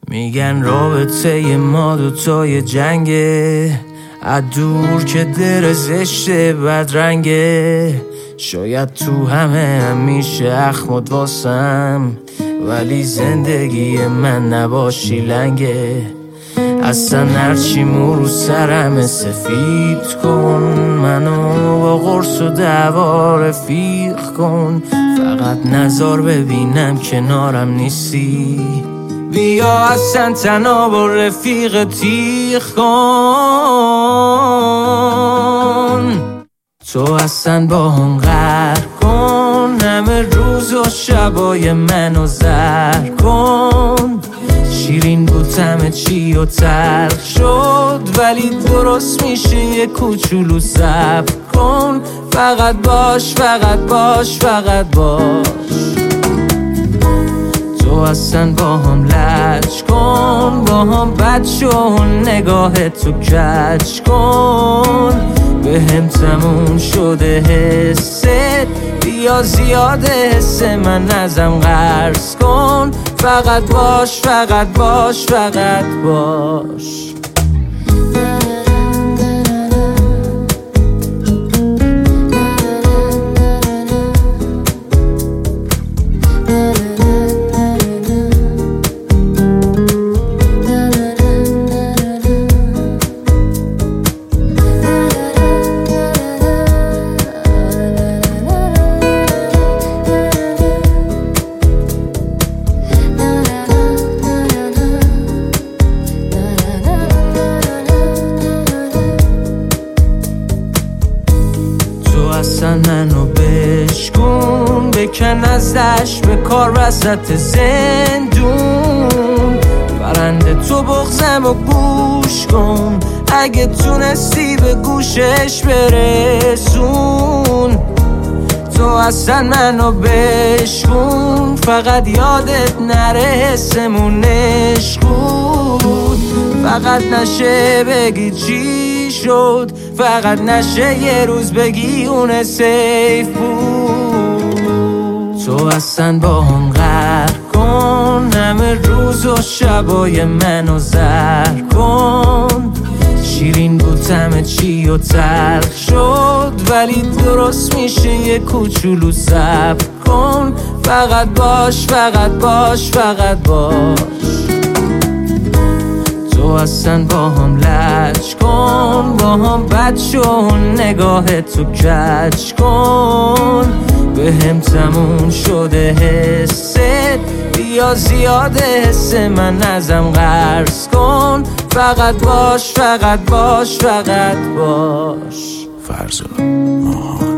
میگن رابطه ما دوتای جنگه، از دور که در زشته بدرنگه. شاید تو همه میشه اخمد واسم، ولی زندگی من نباشی لنگه. اصلا هرچی رو سرم سفید کن، منو با قرص و دعوا رفیق کن. فقط نظر ببینم کنارم نیستی، بیا اصلا تنها با رفیق تیغ کن. تو اصلا با هم غر کن، همه روز و شبای منو زر کن. شیرین بود همه چی و تلخ شد، ولی درست میشه یه کوچولو صبر کن. فقط باش، فقط باش، فقط باش. تو اصلا با هم لج کن، با هم بد شو، نگاه تو کج کن. به هم تموم شده حست، بیا زیاده حس من ازم قرض کن. فقط باش، فقط باش، فقط باش. اصلا منو بشکن، بکن ازش به کار وسط زندون. برنده تو بغزم و گوش کن، اگه تونستی به گوشش برسون. تو اصلا منو بشکن، فقط یادت نره حسمون عشق بود. فقط نشه بگی چی شد، فقط نشه یه روز بگی اون سیف بود. تو اصلا با هم غر کن، همه روز و شبای منو زر کن. شیرین بود همه چی و تلخ شد، ولی درست میشه یه کوچولو صبر کن. فقط باش، فقط باش، فقط باش. تو اصلا با هم لج کن، با هم بد شو، نگاه تو کج کن. به هم تموم شده حست، بیا زیاده حس من ازم قرض کن. فقط باش، فقط باش، فقط باش. فرزاد